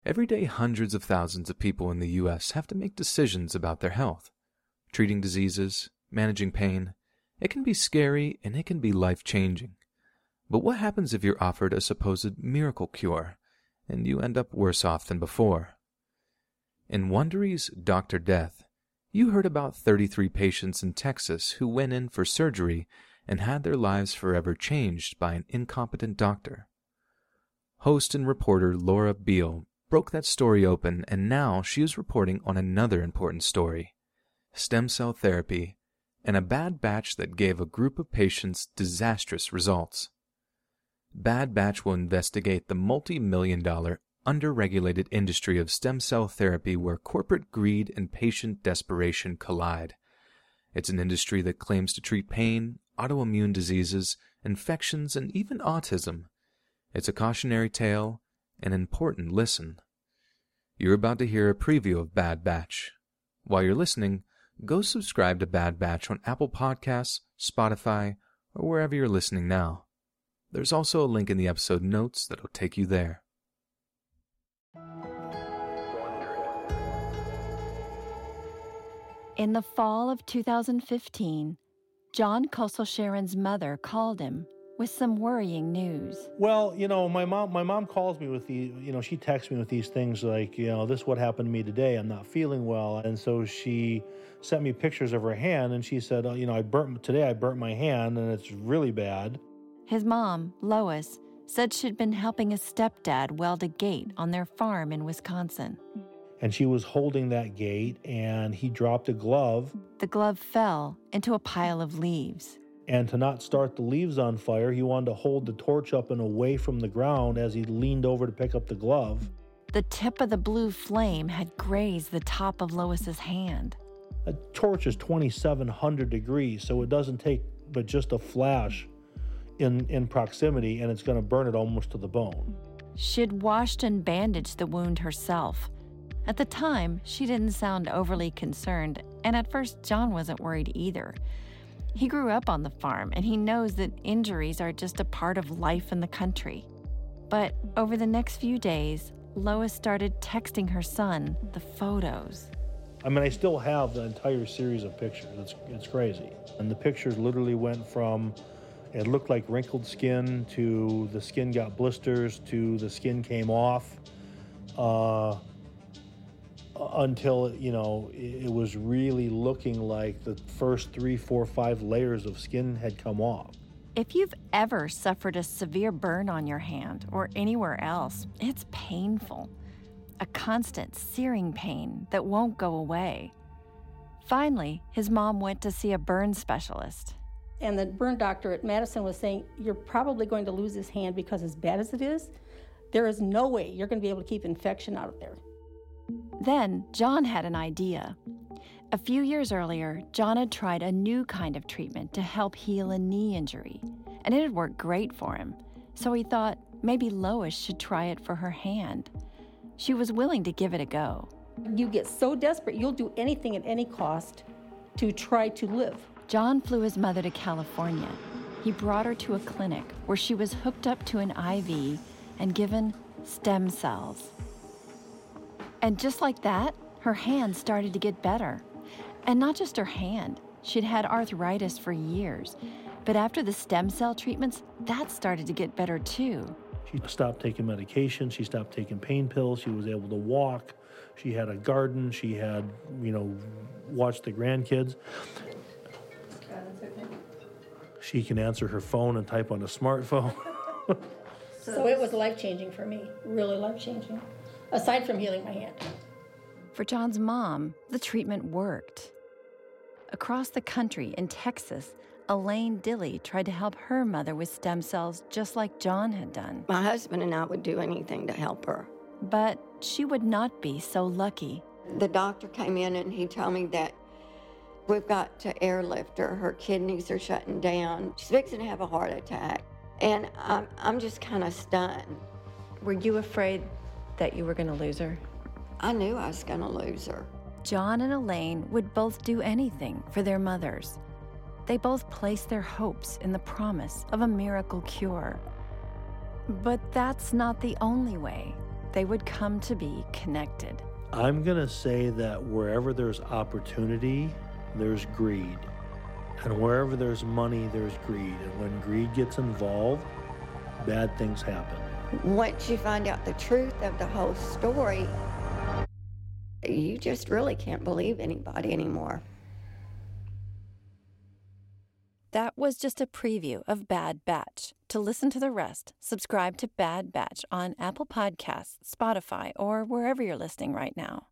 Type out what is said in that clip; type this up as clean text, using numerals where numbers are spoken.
Every day, hundreds of thousands of people in the U.S. have to make decisions about their health. Treating diseases, managing pain, it can be scary and it can be life-changing. But what happens if you're offered a supposed miracle cure and you end up worse off than before? In Wondery's Dr. Death, you heard about 33 patients in Texas who went in for surgery and had their lives forever changed by an incompetent doctor. Host and reporter Laura Beale broke that story open, and now she is reporting on another important story: stem cell therapy and a bad batch that gave a group of patients disastrous results. Bad Batch will investigate the multi-million-dollar, under-regulated industry of stem cell therapy where corporate greed and patient desperation collide. It's an industry that claims to treat pain, autoimmune diseases, infections, and even autism. It's a cautionary tale, an important listen. You're about to hear a preview of Bad Batch. While you're listening, go subscribe to Bad Batch on Apple Podcasts, Spotify, or wherever you're listening now. There's also a link in the episode notes that'll take you there. In the fall of 2015, John Kosel-Sharon's mother called him with some worrying news. Well, my mom calls me with she texts me with these things like, this is what happened to me today. I'm not feeling well. And so she sent me pictures of her hand and she said, I burnt my hand and it's really bad. His mom, Lois, said she'd been helping his stepdad weld a gate on their farm in Wisconsin. And she was holding that gate and he dropped a glove. The glove fell into a pile of leaves. And to not start the leaves on fire, he wanted to hold the torch up and away from the ground as he leaned over to pick up the glove. The tip of the blue flame had grazed the top of Lois's hand. A torch is 2,700 degrees, so it doesn't take but just a flash in proximity, and it's going to burn it almost to the bone. She'd washed and bandaged the wound herself. At the time, she didn't sound overly concerned, and at first John wasn't worried either. He grew up on the farm, and he knows that injuries are just a part of life in the country. But over the next few days, Lois started texting her son the photos. I still have the entire series of pictures. It's crazy. And the pictures literally went from it looked like wrinkled skin to the skin got blisters to the skin came off until, it was really looking like the first 3, 4, 5 layers of skin had come off. If you've ever suffered a severe burn on your hand or anywhere else, it's painful. A constant searing pain that won't go away. Finally, his mom went to see a burn specialist. And the burn doctor at Madison was saying, you're probably going to lose this hand because as bad as it is, there is no way you're going to be able to keep infection out of there. Then John had an idea. A few years earlier, John had tried a new kind of treatment to help heal a knee injury, and it had worked great for him. So he thought maybe Lois should try it for her hand. She was willing to give it a go. You get so desperate, you'll do anything at any cost to try to live. John flew his mother to California. He brought her to a clinic where she was hooked up to an IV and given stem cells. And just like that, her hand started to get better. And not just her hand. She'd had arthritis for years. But after the stem cell treatments, that started to get better too. She stopped taking medication. She stopped taking pain pills. She was able to walk. She had a garden. She had, watched the grandkids. She can answer her phone and type on a smartphone. So it was life-changing for me, really life-changing, aside from healing my hand. For John's mom, the treatment worked. Across the country in Texas, Elaine Dilley tried to help her mother with stem cells just like John had done. My husband and I would do anything to help her. But she would not be so lucky. The doctor came in and he told me that we've got to airlift her. Her kidneys are shutting down. She's fixing to have a heart attack. And I'm just kind of stunned. Were you afraid that you were going to lose her? I knew I was going to lose her. John and Elaine would both do anything for their mothers. They both placed their hopes in the promise of a miracle cure. But that's not the only way. they would come to be connected. I'm going to say that wherever there's opportunity, there's greed. And wherever there's money, there's greed. And when greed gets involved, bad things happen. Once you find out the truth of the whole story, you just really can't believe anybody anymore. That was just a preview of Bad Batch. To listen to the rest, subscribe to Bad Batch on Apple Podcasts, Spotify, or wherever you're listening right now.